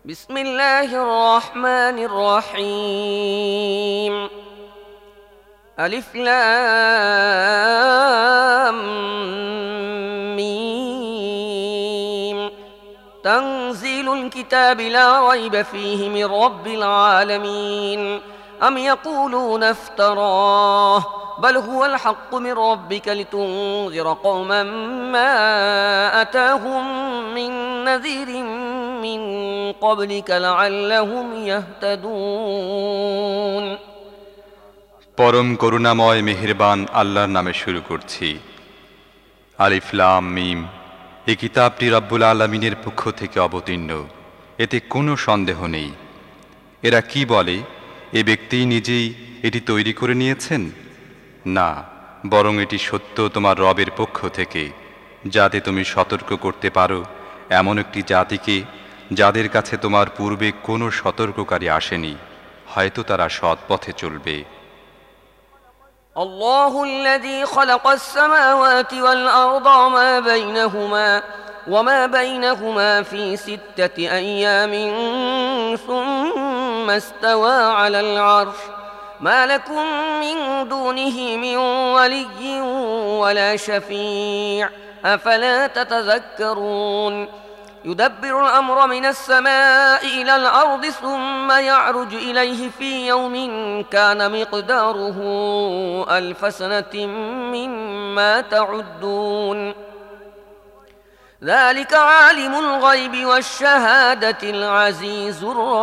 بسم الله الرحمن الرحيم ألف لام ميم تنزيل الكتاب لا ريب فيه من رب العالمين أم يقولون افتراه بل هو الحق من ربك لتنذر قوما ما أتاهم من نذير من قبلك لعلهم يهتدون পরম করুণাময় মেহেরবান আল্লাহর নামে শুরু করছি। আলিফ লাম মিম। এই কিতাবটি রব্বুল আলামিনের পক্ষ থেকে অবতীর্ণ, এতে কোনো সন্দেহ নেই। এরা কি বলে, এ ব্যক্তি নিজেই এটি তৈরি করে নিয়েছেন? না, বরং এটি সত্য তোমার রবের পক্ষ থেকে, যাতে তুমি সতর্ক করতে পারো এমন একটি জাতিকে যাদের কাছে তোমার পূর্বে কোনো সতর্ককারী আসেনি, হয়তো তারা সৎ পথে চলবে। الله الذي خلق السماوات والأرض وما بينهما في 6 أيام ثم استوى على العرش ما لكم من دونه من ولي ولا شفيع أفلا تتذكرون يدبر الأمر من السماء إلى الأرض ثم يعرج إليه في يوم كان مقداره 1000 سنة مما تعدون ذلك عالم الغيب والشهادة العزيز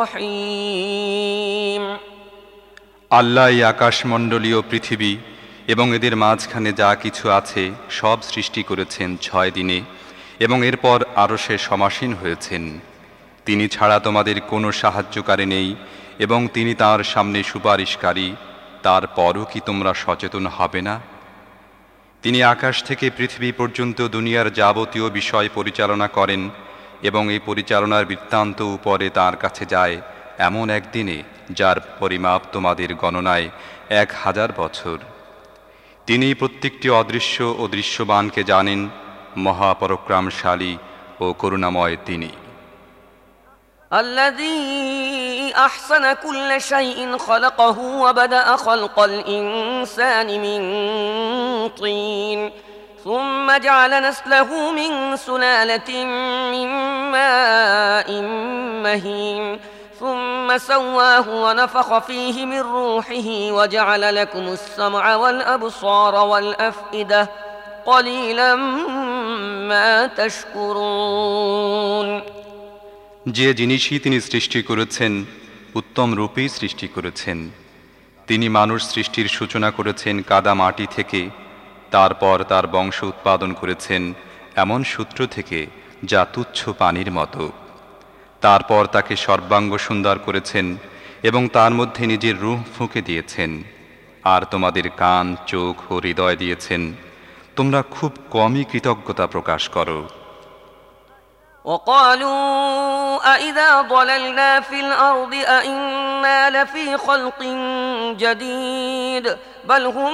الرحيم আল্লাহ এই আকাশমণ্ডলীয় পৃথিবী এবং এদের মাঝখানে যা কিছু আছে সব সৃষ্টি করেছেন 6 দিনে এবং এরপর আরশে সমাসীন হয়েছেন। তিনি ছাড়া তোমাদের কোনো সাহায্যকারী নেই এবং তিনি তাঁর সামনে সুপারিশকারী। তারপরও কি তোমরা সচেতন হবে না? তিনি আকাশ থেকে পৃথিবী পর্যন্ত দুনিয়ার যাবতীয় বিষয় পরিচালনা করেন এবং এই পরিচালনার বৃত্তান্ত উপরে তাঁর কাছে যায় এমন একদিনে যার পরিমাপ তোমাদের গণনায় 1000 বছর। তিনি প্রত্যেকটি অদৃশ্য ও দৃশ্যমানকে জানেন। মহাপরাক্রমশালী ও করুণাময় তিনি। الذي أحسن كل شيء خلقه وبدأ خلق الإنسان من طين ثم جعل نسله من سلالة من ماء مهين ثم سواه ونفخ فيه من روحه وجعل لكم السمع والأبصار والأفئدة قليلا ما تشكرون যে জিনিসই তিনি সৃষ্টি করেছেন উত্তম রূপেই সৃষ্টি করেছেন। তিনি মানুষ সৃষ্টির সূচনা করেছেন কাদা মাটি থেকে, তারপর তার বংশ উৎপাদন করেছেন এমন সূত্র থেকে যা তুচ্ছ পানির মতো। তারপর তাকে সর্বাঙ্গ সুন্দর করেছেন এবং তার মধ্যে নিজের রূহ ফুঁকে দিয়েছেন, আর তোমাদের কান, চোখ ও হৃদয় দিয়েছেন। তোমরা খুব কমই কৃতজ্ঞতা প্রকাশ করো। وقالوا أإذا ضللنا في الأرض أإنا لفي خلق جديد بل هم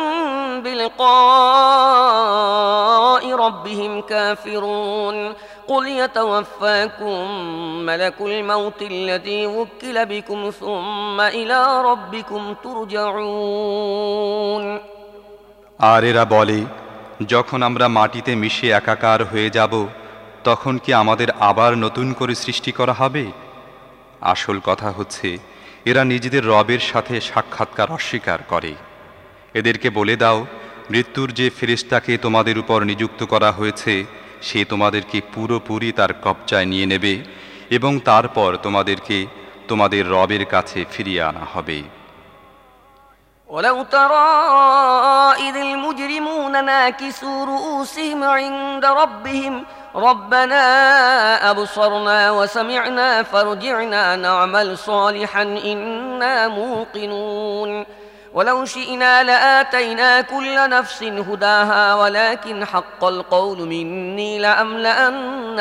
بلقاء ربهم كافرون قل يتوفاكم ملك الموت الذي وكل بكم ثم إلى ربكم ترجعون আর এরা বলে, যখন আমরা মাটিতে মিশে একাকার হয়ে যাব তখন কি আমাদের আবার নতুন করে সৃষ্টি করা হবে? আসল কথা হচ্ছে, এরা নিজেদের রবের সাথে সাক্ষাৎকার অস্বীকার করে। এদেরকে বলে দাও, মৃত্যুর যে ফেরেশতাকে তোমাদের উপর নিযুক্ত করা হয়েছে সে তোমাদেরকে পুরোপুরি তার কবজায় নিয়ে নেবে এবং তারপর তোমাদেরকে তোমাদের রবের কাছে ফিরিয়ে আনা হবে। ولو ترى إذ المجرمون ناكسوا رؤوسهم عند ربهم ربنا أبصرنا وسمعنا فارجعنا نعمل صالحا إنا موقنون ولو شئنا لآتينا كل نفس هداها ولكن حق القول مني لأملأن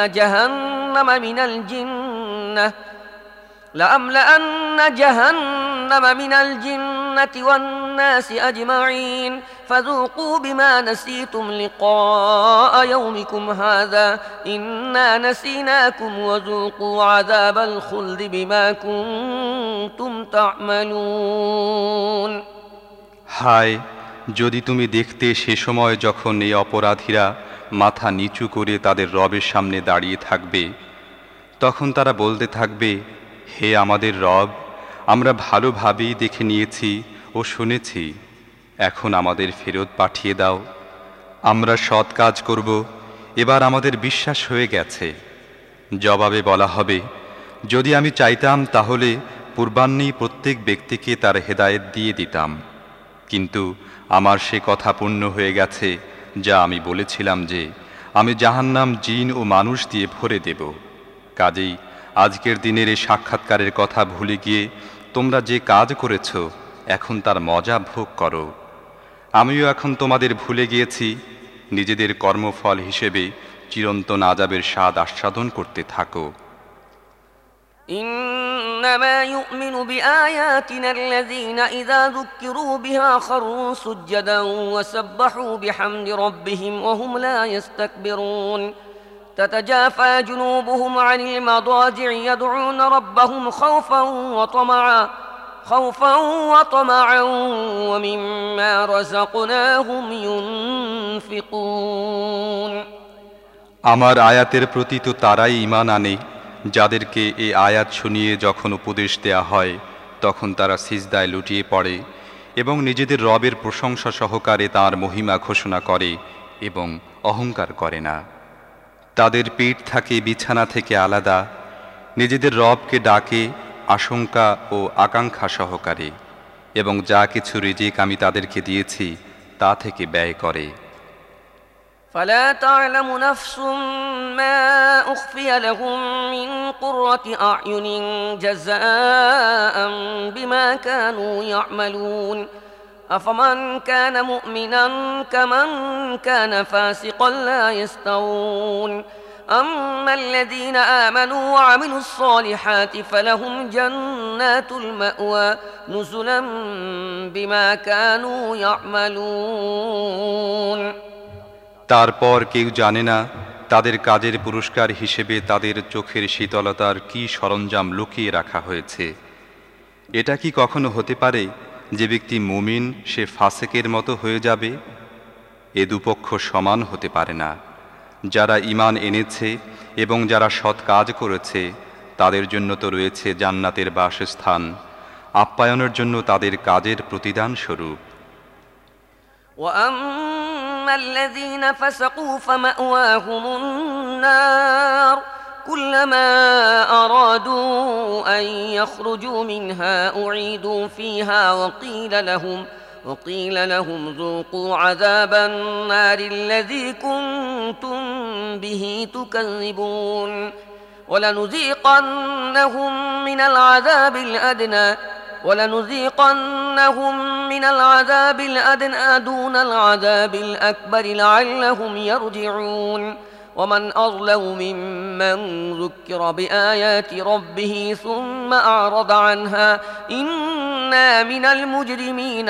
جهنم من الجنة والناس الناس أجمعين فذوقوا بما نسيتم لقاء يومكم هذا إنا نسيناكم وذوقوا عذاب الخلد بما كنتم تعملون হায়, যদি তুমি দেখতে সে সময় যখন এই অপরাধীরা মাথা নিচু করে তাদের রবের সামনে দাঁড়িয়ে থাকবে, তখন তারা বলতে থাকবে, হে আমাদের রব, আমরা ভালোভাবেই দেখে নিয়েছি ও শুনেছি, এখন আমাদের ফেরত পাঠিয়ে দাও, আমরা সৎ কাজ করব, এবার আমাদের বিশ্বাস হয়ে গেছে। জবাবে বলা হবে, যদি আমি চাইতাম তাহলে পূর্বাহ্নেই প্রত্যেক ব্যক্তিকে তার হেদায়েত দিয়ে দিতাম, কিন্তু আমার সে কথা পূর্ণ হয়ে গেছে যা আমি বলেছিলাম যে আমি জাহান্নাম জিন ও মানুষ দিয়ে ভরে দেব। কাজেই আজকের দিনের এই সাক্ষাৎকারের কথা ভুলে গিয়ে তোমরা যে কাজ করেছ এখন তার মজা ভোগ করো। আমিও এখন তোমাদের ভুলে গিয়েছি, নিজেদের কর্মফল হিসেবে চিরন্তন আযাবের স্বাদ আস্বাদন করতে থাকো। إنما يؤمن بآياتنا الذين إذا ذكروا بها خروا سجدا وسبحوا بحمد ربهم وهم لا يستكبرون تتجافى جنوبهم عن المضاجع يدعون ربهم خوفا وطمعا ومما رزقناهم ينفقون আমার আয়াতের প্রতি তো তারাই ঈমান আনে যাদেরকে এই আয়াত শুনিয়ে যখন উপদেশ দেয়া হয় তখন তারা সিজদায় লুটিয়ে পড়ে এবং নিজেদের রবের প্রশংসা সহকারে তাঁর মহিমা ঘোষণা করে এবং অহংকার করে না। তাদের পিঠ থাকে বিছানা থেকে আলাদা, নিজেদের রবকে ডাকে আশঙ্কা ও আকাঙ্ক্ষা সহকারে, এবং যা কিছু রিজিক আমি তাদেরকে দিয়েছি তা থেকে ব্যয় করে। فلا تعلم نفس ما أخفي لهم من قرة أعين جزاء بما كانوا يعملون أفمن كان مؤمنا كمن كان فاسقا لا يستوون أما الذين آمنوا وعملوا الصالحات فلهم جنات المأوى نزلا بما كانوا يعملون তারপর কেউ জানে না তাদের কাজের পুরস্কার হিসেবে তাদের চোখের শীতলতার কি সরঞ্জাম লুকিয়ে রাখা হয়েছে। এটা কি কখনো হতে পারে যে ব্যক্তি মুমিন সে ফাসেকের মতো হয়ে যাবে? এ দুপক্ষ সমান হতে পারে না। যারা ঈমান এনেছে এবং যারা সৎ কাজ করেছে তাদের জন্য তো রয়েছে জান্নাতের বাসস্থান, আপ্যায়নের জন্য তাদের কাজের প্রতিদান স্বরূপ। وأما الذين فسقوا فمأواهم النار كلما أرادوا أن يخرجوا منها أعيدوا فيها وقيل لهم ذوقوا عذاب النار الذي كنتم به تكذبون ولنذيقنهم من العذاب الأدنى دون العذاب الأكبر لعلهم يرجعون ومن أظلم ممن ذكر بآيات ربه ثم أعرض عنها إنا من المجرمين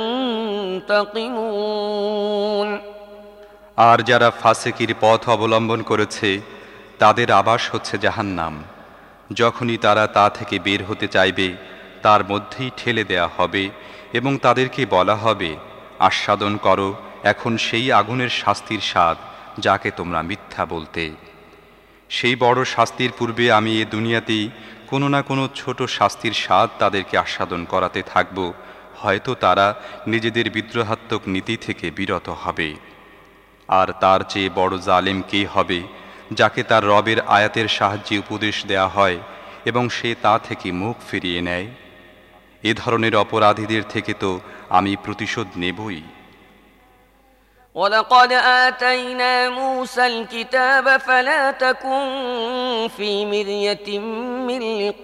منتقمون আর যারা ফাসিকির পথ অবলম্বন করেছে তাদের আবাস হচ্ছে জাহান্নাম। যখনই তারা তা থেকে বের হতে চাইবে তার মধ্যেই ঠেলে দেয়া হবে এবং তাদেরকে বলা হবে, আস্বাদন করো এখন সেই আগুনের শাস্তির স্বাদ যাকে তোমরা মিথ্যা বলতে। সেই বড় শাস্তির পূর্বে আমি এ দুনিয়াতেই কোনো না কোনো ছোট শাস্তির স্বাদ তাদেরকে আস্বাদন করাতে থাকব, হয়তো তারা নিজেদের বিদ্রোহাত্মক নীতি থেকে বিরত হবে। আর তার চেয়ে বড় জালেম কে হবে যাকে তার রবের আয়াতের সাহায্যে উপদেশ দেয়া হয় এবং সে তা থেকে মুখ ফিরিয়ে নেয়? এ ধরনের অপরাধীদের থেকে তো আমি প্রতিশোধ নেবই। ولقد آتينا موسى الكتاب فلا تكن في مرية من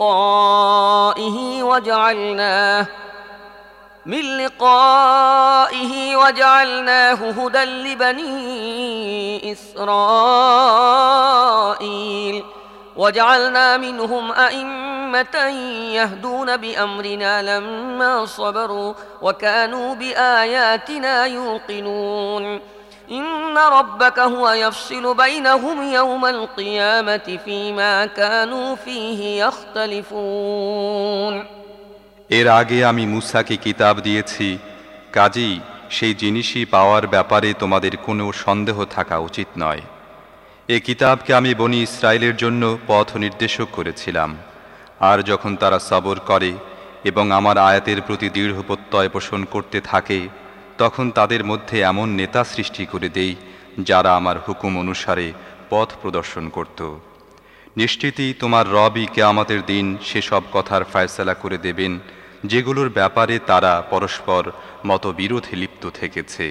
لقائه وجعلناه هدى لبني إسرائيل وجعلنا منهم أئمة يهدون بأمرنا لما صبروا وكانوا بآياتنا يوقنون إن ربك هو يفصل بينهم يوم القيامة فيما كانوا فيه يختلفون এর আগে আমি মূসাকে কিতাব দিয়েছি, কাজেই সেই জিনিসই পাওয়ার ব্যাপারে তোমাদের কোনো সন্দেহ থাকা উচিত নয়। এ কিতাবকে আমি বনি ইসরায়েলের জন্য পথ নির্দেশক করেছিলাম। আর যখন তারা সবর করে এবং আমার আয়াতের প্রতি দৃঢ় প্রত্যয় পোষণ করতে থাকে, তখন তাদের মধ্যে এমন নেতা সৃষ্টি করে দেই যারা আমার হুকুম অনুসারে পথ প্রদর্শন করত। নিশ্চিতই তোমার রবই কিয়ামতের দিন সেসব কথার ফয়সালা করে দেবেন যেগুলোর ব্যাপারে তারা পরস্পর মতবিরোধে লিপ্ত থেকেছে।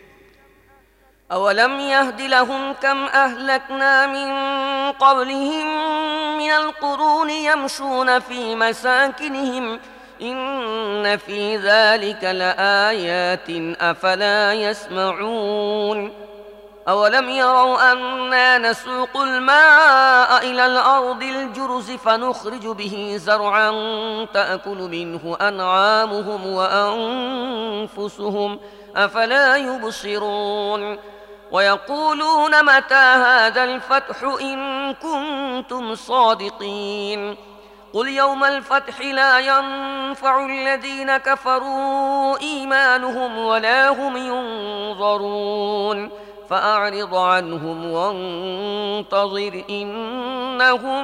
أولم يهد لهم كم أهلكنا من قبلهم من القرون يمشون في مساكنهم إن في ذلك لآيات أفلا يسمعون أولم يروا أنا نسوق الماء إلى الأرض الجرز فنخرج به زرعا تأكل منه أنعامهم وأنفسهم أفلا يبصرون ويقولون متى هذا الفتح إن كنتم صادقين قل يوم الفتح لا ينفع الذين كفروا إيمانهم ولا هم ينظرون فأعرض عنهم وانتظر إنهم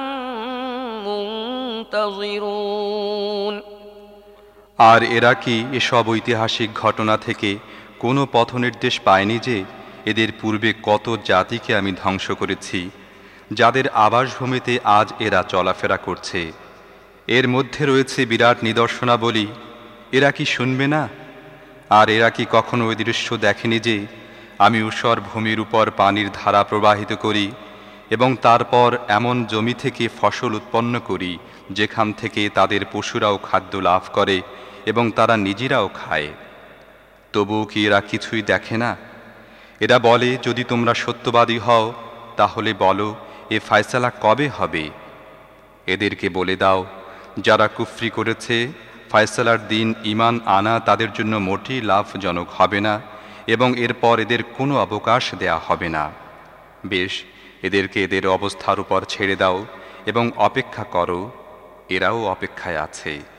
منتظرون আর এরা কি এসব ঐতিহাসিক ঘটনা থেকে কোনো পথনির্দেশ পায়নি যে এদের পূর্বে কত জাতিকে আমি ধ্বংস করেছি, যাদের আবাসভূমিতে আজ এরা চলাফেরা করছে। এর মধ্যে রয়েছে বিরাট নিদর্শনাবলী, এরা কি শুনবে না? আর এরা কি কখনো ওই দৃশ্য দেখেনি যে আমি ঊষর ভূমির উপর পানির ধারা প্রবাহিত করি এবং তারপর এমন জমি থেকে ফসল উৎপন্ন করি যেখান থেকে তাদের পশুরাও খাদ্য লাভ করে এবং তারা নিজেরাও খায়। তবুও কি এরা কিছুই দেখে না? এরা বলে, যদি তোমরা সত্যবাদী হও তাহলে বলো এ ফয়সালা কবে হবে? এদেরকে বলে দাও, যারা কুফরি করেছে ফয়সালার দিন ঈমান আনা তাদের জন্য মোটেই লাভজনক হবে না এবং এরপর এদের কোনো অবকাশ দেয়া হবে না। বেশ, এদেরকে এদের অবস্থার উপর ছেড়ে দাও এবং অপেক্ষা করো, এরাও অপেক্ষায় আছে।